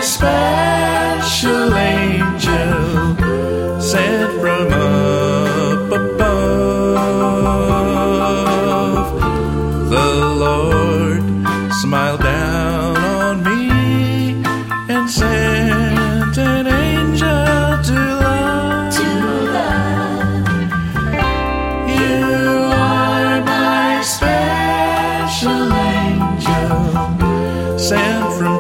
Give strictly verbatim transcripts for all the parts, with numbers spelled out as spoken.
special angel sent from up above. The Lord smiled down on me and sent an angel to love. To love. You are my special angel sent from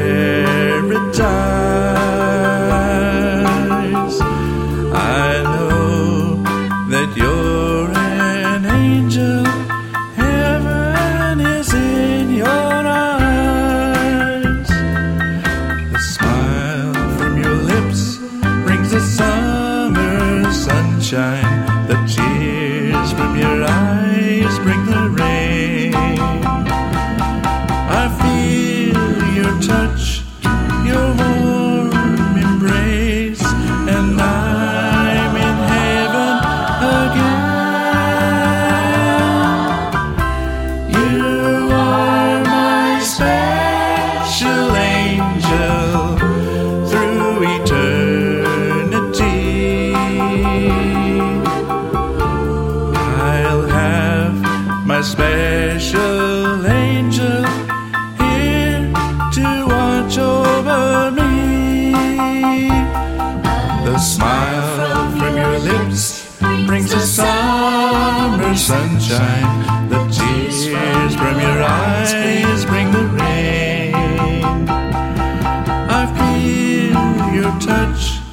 paradise. I know that you're an angel. Heaven is in your eyes. The smile from your lips brings the summer sunshine. The tears from your eyes bring the rain. I feel your touch, your warm embrace, and I'm in heaven again. You are my special angel through eternity. I'll have my special angel here to watch over me. The smile from your lips brings the summer sunshine. The tears from your eyes bring the rain. I feel your touch,